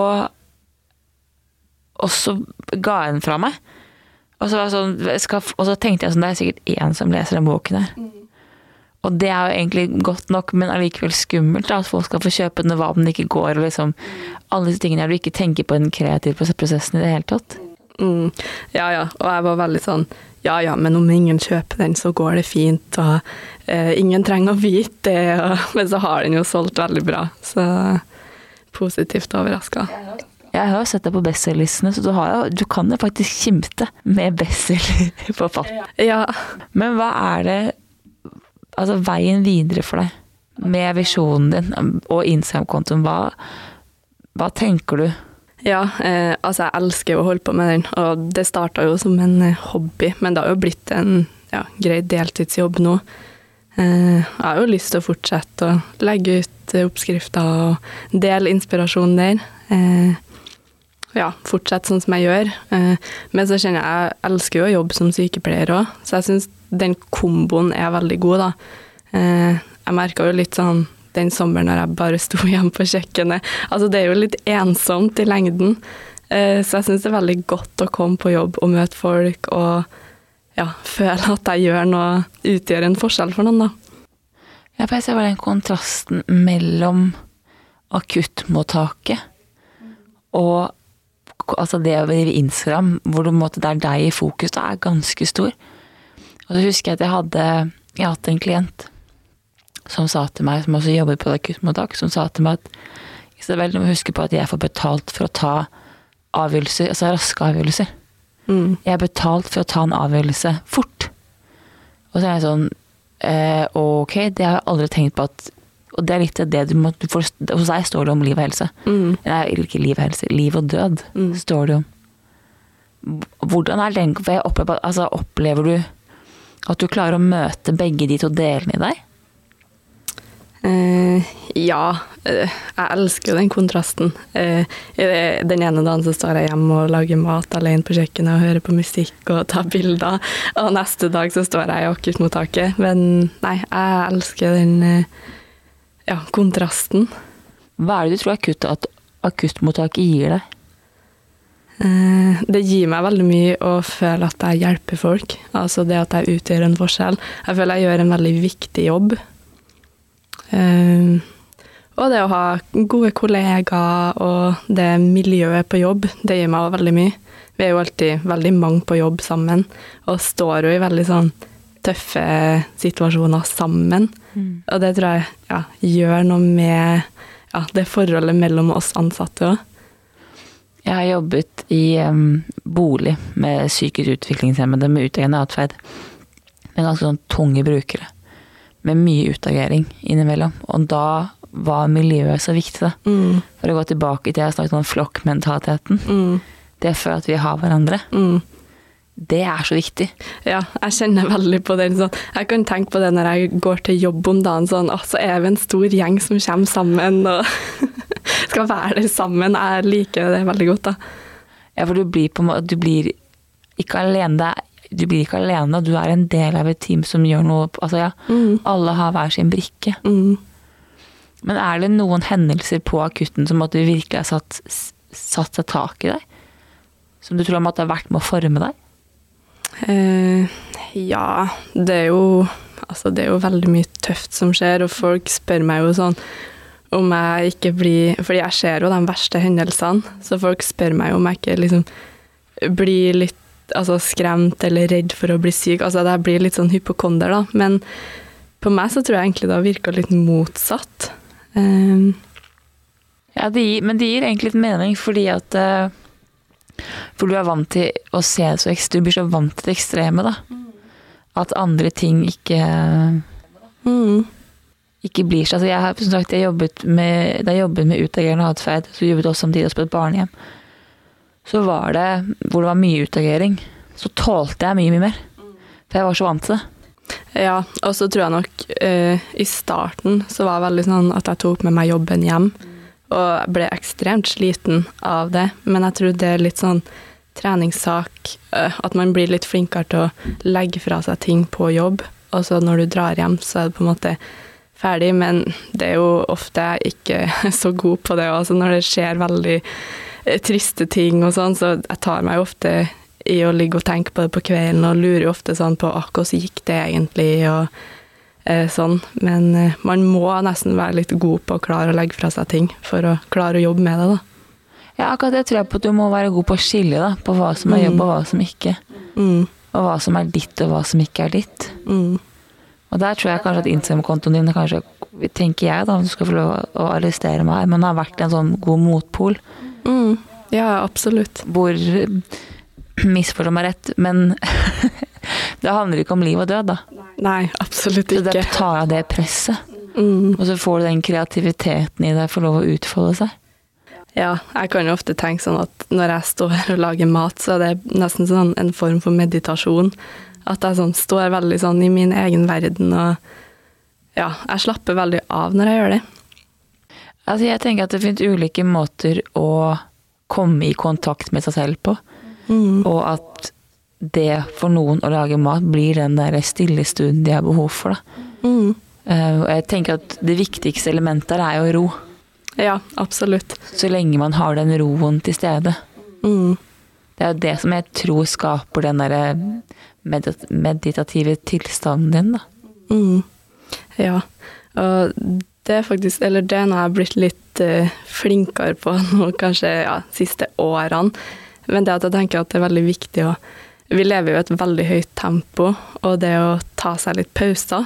og så ga jeg den fra meg. Og så, var sånn, skal, og så tenkte jeg sånn, det er sikkert en som leser den boken her. Mm. Og det er jo egentlig godt nok, men allikevel skummelt da, at folk skal få kjøpe den, og hva den ikke går, og liksom alle disse tingene jeg vil ikke tenke på den kreative prosessen i det hele tatt. Mm. Ja, ja, og jeg var veldig sånn, ja, ja, men om ingen kjøper den, så går det fint, og eh, ingen trenger å vite det, og, men så har den jo solgt veldig bra, så positivt overrasket. Jeg har jo sett deg på bestselgerlistene, så du, har jo, du kan jo faktisk kimte med bestselger på fatt. Ja. Men hva er det, altså veien videre for deg, med visjonen din og Instagram-kontoen, hva, hva tenker du? Ja, eh, altså jeg elsker jo å holde på med den, og det startet jo som en hobby, men det har jo blitt en ja, grei deltidsjobb nå. Eh, jeg har jo lyst til å fortsette å legge ut oppskrifter og dele inspirasjon der. Eh, ja, fortsette sånn som jeg gjør. Eh, men så kjenner jeg, jeg elsker jo å jobbe som sykepleier også, så jeg synes den komboen er veldig god da. Eh, jeg merket jo litt sånn den sommeren når jeg bare sto hjemme på kjøkkenet. Altså det er jo litt ensomt i lengden, eh, så jeg synes det er veldig godt å komme på jobb og møte folk og ja, føle at jeg gjør noe, utgjør en forskjell for noen da. Ja, for jeg ser bare den kontrasten mellom akuttmottaket og altså det å drive Instagram, hvor du måtte, det er deg i fokus, det er ganske stor. Og så husker jeg at jeg hadde, jeg hadde en klient som sa til meg, som også jobbet på akuttmottak, som sa til meg at Isabel, du må huske på at jeg får betalt for å ta avgjørelser, altså raske avgjørelser. Mm. Jeg er betalt for å ta en avgjørelse fort. Og så er jeg sånn, eh, ok, det har jeg aldri tenkt på at, og det er litt det du må, du får, hos deg står det om liv og helse. Mm. Nei, ikke liv og helse, liv og død mm. står det om. Hvordan er den, for jeg opplever, altså opplever du at du klarer å møte begge de to delene i deg? Uh, ja, uh, jeg elsker jo den kontrasten. Uh, den ene dagen så står jeg hjemme og lager mat alene på kjøkkenet og hører på musikk og tar bilder, og neste dag så står jeg i akuttmottaket. Men nei, jeg elsker den uh, ja, kontrasten. Hva er det du tror akutt, at akuttmottaket gir deg? Uh, det gir meg veldig mye å føle at jeg hjelper folk, altså det at jeg utgjør en forskjell. Jeg føler jeg gjør en veldig viktig jobb. Uh, og det å ha gode kollegaer og det miljøet på jobb, det gir meg veldig mye. Vi er jo alltid veldig mange på jobb sammen, og står jo i veldig sånn tøffe situasjoner sammen. Mm. Og det tror jeg ja, gjør noe med ja, det forholdet mellom oss ansatte også. Jeg har jobbet i um, bolig med psykisk utviklingshemmede med utagerende atferd. Med ganske sånn tunge brukere. Med mye utagering innimellom. Og da var miljøet så viktig da. Mm. For å gå tilbake til jeg snakket om flokkmentaliteten. Mm. Det for at vi har hverandre. Mm. Det er så viktig. Ja, jeg kjenner veldig på det. Sånn. Jeg kan tenke på det når jeg går til jobb om dagen, sånn, å, så er vi en stor gjeng som kommer sammen og skal være der sammen. Jeg liker det veldig godt da. Ja, for du blir på en måte, du blir ikke alene, du blir ikke alene, du er en del av et team som gjør noe, altså ja, mm. alle har hver sin brikke. Mm. Men er det noen hendelser på akutten som at du virkelig har satt, satt seg tak i deg? Som du tror at det har vært med å forme deg? Uh, ja, det er jo altså det er jo veldig mye tøft som skjer, og folk spør meg jo sånn om jeg ikke blir, fordi jeg ser jo de verste hendelsene, så folk spør meg om jeg ikke liksom blir litt altså, skremt eller redd for å bli syk, altså det blir litt sånn hypokonder da, men på meg så tror jeg egentlig det har virket litt motsatt. Uh, ja, det gir, men det gir egentlig litt mening, fordi at uh for du er vant til å se det så ekstremt, du blir så vant til det ekstreme da. At andre ting ikke mm. ikke blir sånn. Altså jeg har som sagt, jeg jobbet med, da jeg jobbet med utagerende atferd, så jobbet også samtidig på et barnehjem. Så var det, hvor det var mye utagering, så tålte jeg mye, mye mer. For jeg var så vant til det. Ja, og så tror jeg nok uh, i starten så var det veldig sånn at jeg tok med meg jobben hjem, og jeg ble ekstremt sliten av det, men jeg tror det er litt sånn treningssak, at man blir litt flinkere til å legge fra seg ting på jobb, og så når du drar hjem så er det på en måte ferdig, men det er jo ofte ikke så god på det, altså når det skjer veldig triste ting og sånn, så jeg tar meg ofte i å ligge og tenke på det på kvelden, og lurer ofte sånn på hvordan gikk det egentlig, og sånn, men man må nesten være litt god på å klare å legge fra seg ting for å klare å jobbe med det da. Ja, akkurat det tror jeg på at du må være god på å skille da, på hva som er jobb og hva som ikke. Mm. Og hva som er ditt og hva som ikke er ditt. Mm. Og der tror jeg kanskje at Instagram-kontoen din kanskje, tenker jeg da, du skal få lov å arrestere meg her, men det har vært en sånn god motpol. Mm. Ja, absolutt. Hvor misforstår meg rett, men det handler ikke om liv og død da. Nei, absolutt ikke. Så det tar av det presset. Mm. Og så får du den kreativiteten i deg for lov å utfolde seg. Ja, jeg kan jo ofte tenke sånn at når jeg står og lager mat, så er det nesten sånn en form for meditasjon. At jeg sånn står veldig sånn i min egen verden, og ja, jeg slapper veldig av når jeg gjør det. Altså jeg tenker at det finnes ulike måter å komme i kontakt med seg selv på. Mm. Og at det for noen å lage mat blir den der stille stunden de har behov for da. Mm. Uh, og jeg tenker at det viktigste elementet er jo ro. Ja, absolutt. Så lenge man har den roen til stede. Mm. Det er jo det som jeg tror skaper den der medit- meditative tilstanden din da. Mm. Ja, og det er faktisk, eller det er noe jeg har blitt litt uh, flinkere på nå, kanskje ja, siste årene. Men det at jeg tenker at det er veldig viktig å, vi lever jo i et veldig høyt tempo, og det å ta seg litt pauser.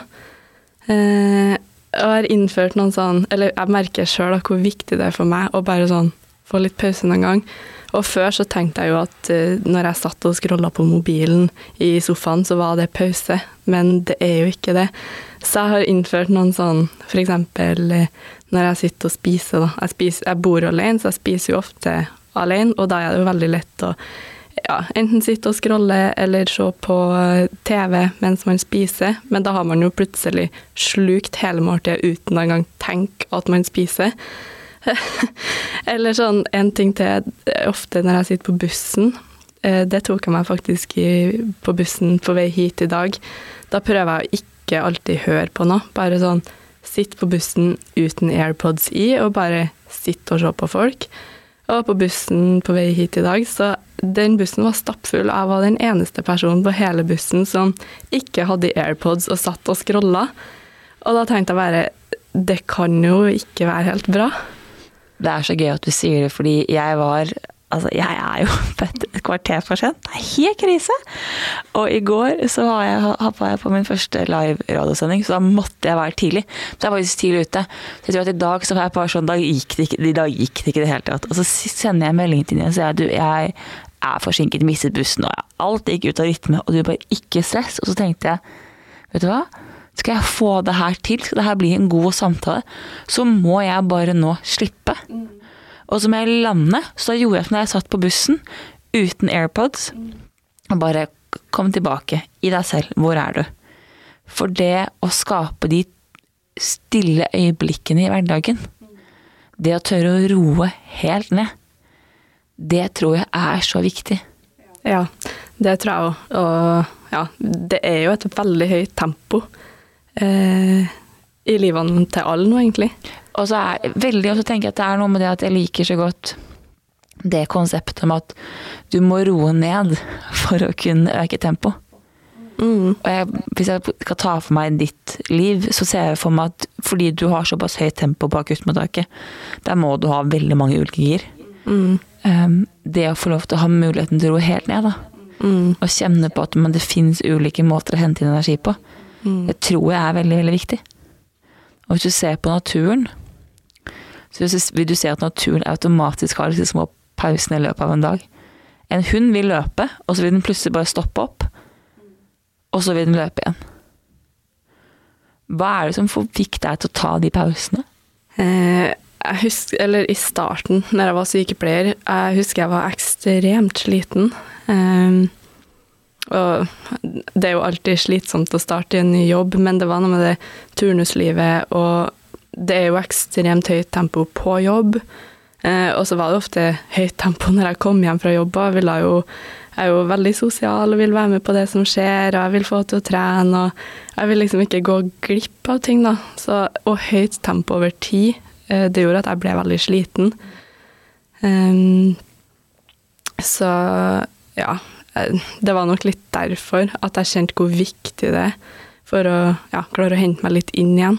Uh, og jeg har innført noen sånn, eller jeg merker selv da, hvor viktig det er for meg å bare sånn få litt pause noen gang. Og før så tenkte jeg jo at uh, når jeg satt og scrollet på mobilen i sofaen, så var det pause, men det er jo ikke det. Så jeg har innført noen sånn, for eksempel når jeg sitter og spiser, da. Jeg, spiser, jeg bor alene, så jeg spiser jo ofte alene, og da er det jo veldig lett å ja, enten sitte og scrolle eller se på T V mens man spiser, men da har man jo plutselig slukt hele måltidet uten å engang tenke at man spiser. Eller sånn, en ting til, ofte når jeg sitter på bussen, det tok jeg meg faktisk i, på bussen på vei hit i dag, da prøver jeg å ikke ikke alltid høre på noe, bare sånn sitt på bussen uten AirPods i, og bare sitt og se på folk. Og på bussen på vei hit i dag, så den bussen var stappfull, og jeg var den eneste personen på hele bussen som ikke hadde AirPods og satt og scrollet. Og da tenkte jeg bare, det kan jo ikke være helt bra. Det er så gøy at du sier det, fordi jeg var... Altså, jeg er jo fett et kvarter for sent. Det er helt krise. Og i går så var jeg, hoppet jeg på min første live-radiosending, så da måtte jeg være tidlig. Så jeg var faktisk tidlig ute. Så jeg tror at i dag så var jeg bare sånn, da gikk det ikke, i dag gikk det ikke det hele tatt. Og så sender jeg melding til deg og sier, du, jeg er forsinket, mistet bussen, og jeg, alt gikk ut av rytme, og du bare ikke stress. Og så tenkte jeg, vet du hva? Skal jeg få det her til? Skal det her bli en god samtale? Så må jeg bare nå slippe. Og så må jeg lande, så da gjorde jeg som når jeg satt på bussen, uten AirPods, og bare kom tilbake i deg selv. Hvor er du? For det å skape de stille øyeblikkene i hverdagen, det å tørre å roe helt ned, det tror jeg er så viktig. Ja, det tror jeg også. Og ja, det er jo et veldig høyt tempo eh, i livene til alle nå, egentlig. Og så er jeg veldig, og så tenker jeg at det er noe med det at jeg liker så godt det konseptet om at du må roe ned for å kunne øke tempo. Mm. Og jeg, hvis jeg skal ta for meg ditt liv, så ser jeg for meg at fordi du har såpass høyt tempo på akuttmottaket, der må du ha veldig mange ulike gir. Mm. Um, det å få lov til å ha muligheten til å roe helt ned da. Mm. Og kjenne på at men det finnes ulike måter å hente inn energi på. Mm. Det tror jeg er veldig, veldig viktig. Og hvis du ser på naturen, så vil du se at naturen automatisk har disse små pausene i løpet av en dag. En hund vil løpe, og så vil den plutselig bare stoppe opp, og så vil den løpe igjen. Hva er det som fikk deg til å ta de pausene? Eh, jeg husker, eller i starten, når jeg var sykepleier, jeg husker jeg var ekstremt sliten. Eh, og det er jo alltid slitsomt å starte i en ny jobb, men det var noe med det turnuslivet, og det er jo ekstremt høyt tempo på jobb, eh, og så var det ofte høyt tempo når jeg kom hjem fra jobb, og jeg, jo, jeg er jo veldig sosial og vil være med på det som skjer, og jeg vil få til å trene, og jeg vil liksom ikke gå glipp av ting da. Så, og høyt tempo over tid, eh, det gjorde at jeg ble veldig sliten. Um, så ja, det var nok litt derfor at jeg kjente hvor viktig det er for å ja, klare å hente meg litt inn igjen.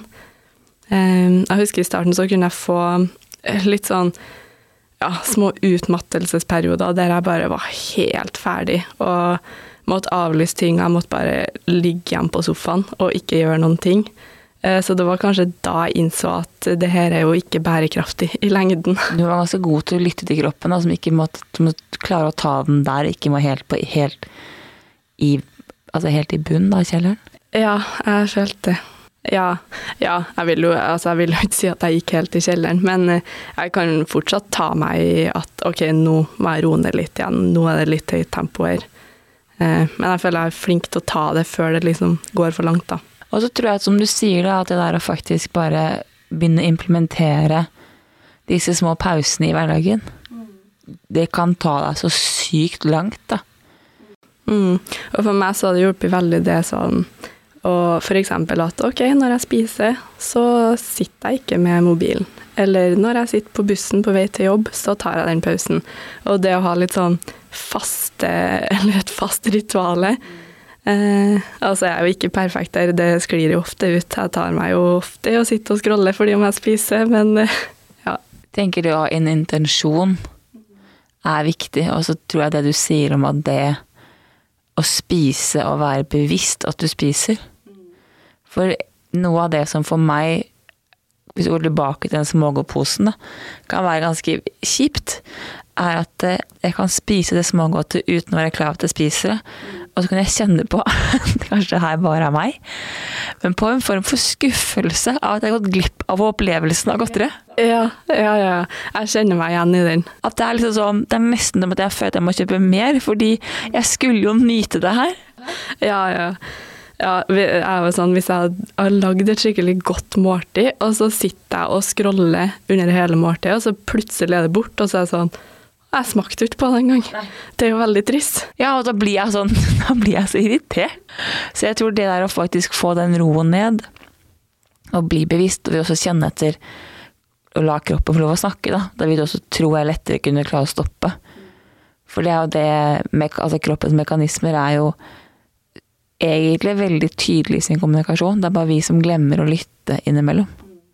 Jeg husker i starten så kunne jeg få litt sånn ja, små utmattelsesperioder der jeg bare var helt ferdig og måtte avlyse ting, jeg måtte bare ligge hjemme på sofaen og ikke gjøre noen ting. Så det var kanskje da jeg innså at det her er jo ikke bærekraftig i lengden. Du var ganske god til å lytte til kroppen, da, som ikke måtte, som måtte klare å ta den der, ikke må helt, på, helt, i, altså helt i bunn da, i kjelleren. Ja, jeg følte det. Ja, ja jeg, vil jo, altså jeg vil jo ikke si at jeg gikk helt i kjelleren, men jeg kan fortsatt ta meg i at ok, nå må jeg roe ned litt igjen, nå er det litt høyt tempo her. Men jeg føler jeg er flink til å ta det før det liksom går for langt da. Og så tror jeg at som du sier da, at det der å faktisk bare begynne å implementere disse små pausene i hverdagen, det kan ta deg så sykt langt da. Mm. Og for meg så har det hjulpet veldig det sånn, og for eksempel at ok, når jeg spiser, så sitter jeg ikke med mobilen. Eller når jeg sitter på bussen på vei til jobb, så tar jeg den pausen. Og det å ha litt sånn faste, eller et fast rituale, Eh, altså, jeg er jo ikke perfekt der, det sklir jo ofte ut. Jeg tar meg jo ofte i å sitte og scrolle fordi om jeg spiser, men eh, ja. Tenker du at en intensjon er viktig, og så tror jeg det du sier om at det å spise og være bevisst at du spiser. For noe av det som for meg, hvis du går tilbake til den smågodtposen, da, kan være ganske kjipt, er at jeg kan spise det smågodtet uten å være klar til å spise det. Og så kan jeg kjenne på, kanskje det her bare er meg, men på en form for skuffelse av at jeg har gått glipp av opplevelsen av godteri. Ja, ja, ja. Jeg kjenner meg igjen i den. At det er liksom sånn, det er nesten som at jeg føler at jeg må kjøpe mer, fordi jeg skulle jo nyte det her. Ja, ja. Ja, jeg er jo sånn, hvis jeg har lagd et skikkelig godt måltid, og så sitter jeg og scroller under hele måltidet, og så plutselig er det bort, og så er det sånn, jeg smakte ikke på det en gang. Nei. Det er jo veldig trist. Ja, og da blir jeg sånn, da blir jeg så irritert. Så jeg tror det der å faktisk få den roen ned, og bli bevisst, og vi også kjenne etter, og la kroppen få lov å snakke, da, da vil du også tro jeg lettere kunne klare å stoppe. For det er jo det, altså kroppens mekanismer er jo egentlig veldig tydelig i sin kommunikasjon. Det er bare vi som glemmer å lytte innimellom.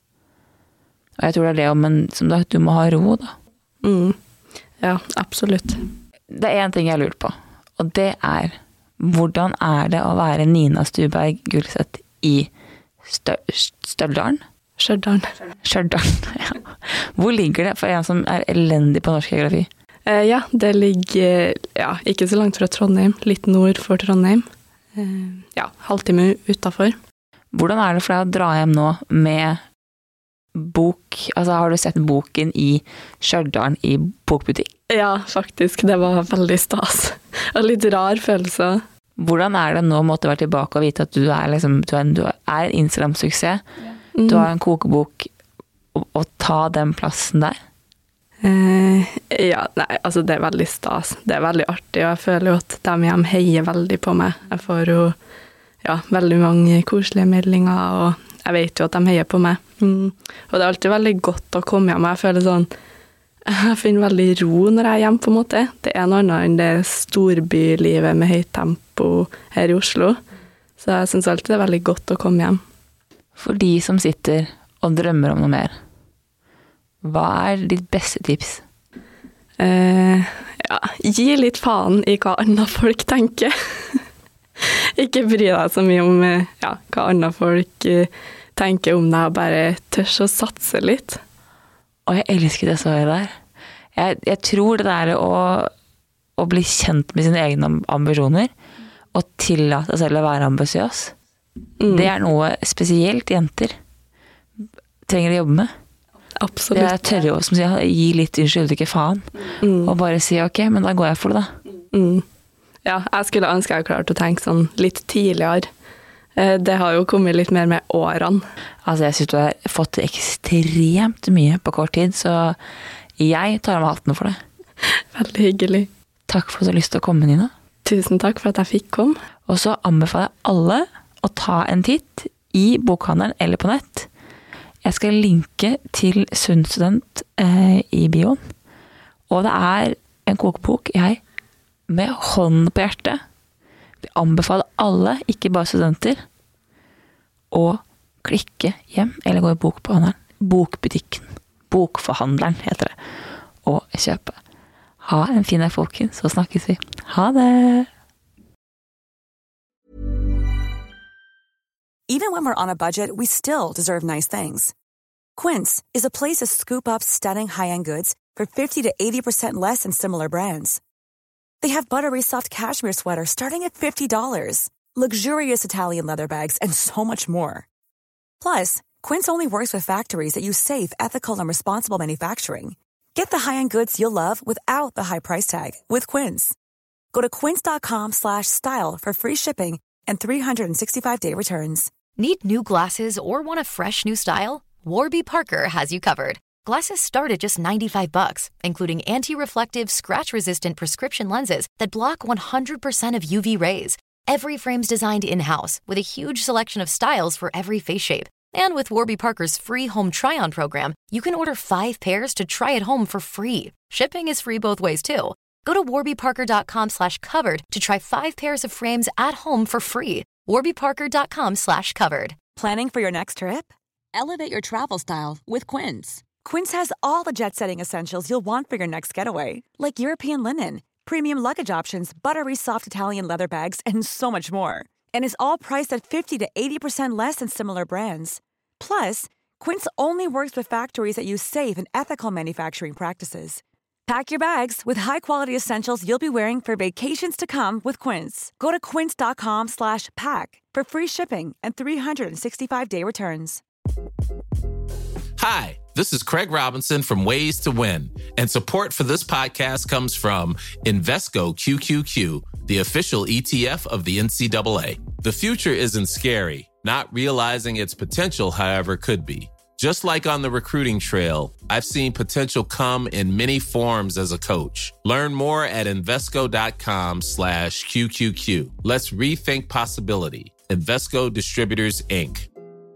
Og jeg tror det er det om en, som da, du må ha ro, da. Mm. Ja, absolutt. Det er en ting jeg har lurt på, og det er, hvordan er det å være Nina Stuberg Gulset i Størdalen? Størdalen. Størdalen, ja. Hvor ligger det for en som er elendig på norsk geografi? Eh, ja, det ligger ja, ikke så langt fra Trondheim, litt nord for Trondheim. Eh, ja, halvtime utenfor. Hvordan er det for deg å dra hjem nå med bok, altså har du sett boken i Stjørdalen i bokbutikk? Ja, faktisk, det var veldig stas. Og litt rar følelse. Hvordan er det nå å måtte være tilbake og vite at du er, liksom, du er, en, du er en Instagram-suksess? Ja. Mm. Du har en kokebok, og, og ta den plassen der? Eh, ja, nei, altså det er veldig stas. Det er veldig artig, og jeg føler jo at de hjemme heier veldig på meg. Jeg får jo ja, veldig mange koselige meldinger, og jeg vet jo at de heier på meg. Mm. Og det er alltid veldig godt å komme hjem, og jeg føler sånn, jeg finner veldig ro når jeg er hjemme på en måte. Det er noe annet enn det storbylivet med høyt tempo her i Oslo. Så jeg synes alltid det er veldig godt å komme hjem. For de som sitter og drømmer om noe mer, hva er ditt beste tips? Eh, ja, gi litt faen i hva andre folk tenker. Ikke bry deg så mye om ja, hva andre folk tenker om deg, bare tørs å satse litt. Og jeg elsker det svaret der. Jeg, jeg tror det der å, å bli kjent med sine egne ambisjoner, og tillate seg selv å være ambisiøs, mm. det er noe spesielt jenter trenger å jobbe med. Absolutt. Det er tørre å som sier, gi litt unnskyld, ikke faen. Mm. Og bare si, ok, men da går jeg for det da. Mm. Ja, jeg skulle ønske jeg klarte å tenke sånn litt tidligere. Det har jo kommet litt mer med årene. Altså, jeg synes du har fått ekstremt mye på kort tid, så jeg tar av meg hatten for det. Veldig hyggelig. Takk for at du har lyst til å komme, Nina. Tusen takk for at jeg fikk komme. Og så anbefaler jeg alle å ta en titt i bokhandelen eller på nett. Jeg skal linke til Sunn Student eh, i bioen. Og det er en kokebok jeg med hånden på hjertet vi anbefaler alle, ikke bare studenter, å klikke hjem eller gå i bokhandelen, bokbutikken, bokforhandleren heter det, og kjøpe. Ha en fin dag, folkens, så snakkes vi. Ha det! Even when we're on a budget, we still deserve nice things. Quince is a place to scoop up stunning high-end goods for fifty to eighty percent less than similar brands. They have buttery soft cashmere sweaters starting at fifty dollars, luxurious Italian leather bags, and so much more. Plus, Quince only works with factories that use safe, ethical, and responsible manufacturing. Get the high-end goods you'll love without the high price tag with Quince. Go to quince.com slash style for free shipping and three sixty-five day returns. Need new glasses or want a fresh new style? Warby Parker has you covered. Glasses start at just ninety-five bucks, including anti-reflective, scratch-resistant prescription lenses that block one hundred percent of U V rays. Every frame's designed in-house with a huge selection of styles for every face shape. And with Warby Parker's free home try-on program, you can order five pairs to try at home for free. Shipping is free both ways, too. Go to warbyparker.com slash covered to try five pairs of frames at home for free. warbyparker.com slash covered. Planning for your next trip? Elevate your travel style with Quince. Quince has all the jet-setting essentials you'll want for your next getaway, like European linen, premium luggage options, buttery soft Italian leather bags, and so much more. And is all priced at fifty to eighty percent less than similar brands. Plus, Quince only works with factories that use safe and ethical manufacturing practices. Pack your bags with high-quality essentials you'll be wearing for vacations to come with Quince. Go to quince.com slash pack for free shipping and three sixty-five day returns. Hi, this is Craig Robinson from Ways to Win, and support for this podcast comes from Invesco Q Q Q, the official E T F of the N C double A. The future isn't scary. Not realizing its potential, however, could be. Just like on the recruiting trail, I've seen potential come in many forms as a coach. Learn more at Invesco.com slash QQQ. Let's rethink possibility. Invesco Distributors, Incorporated.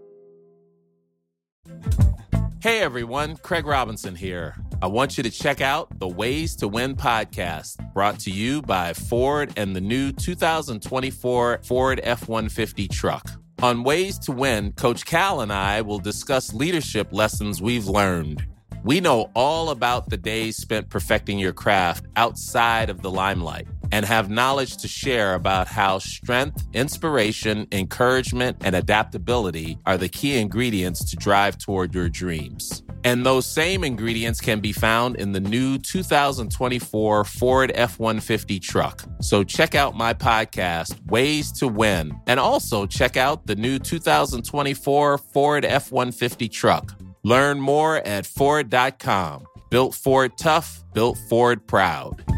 Hey everyone, Craig Robinson here. I want you to check out the Ways to Win podcast, brought to you by Ford and the new two thousand twenty-four Ford F one fifty truck. On Ways to Win, Coach Cal and I will discuss leadership lessons we've learned. We know all about the days spent perfecting your craft outside of the limelight and have knowledge to share about how strength, inspiration, encouragement, and adaptability are the key ingredients to drive toward your dreams. And those same ingredients can be found in the new two thousand twenty-four Ford F one fifty truck. So check out my podcast, Ways to Win, and also check out the new two thousand twenty-four Ford F one fifty truck. Learn more at Ford dot com. Built Ford tough, built Ford proud.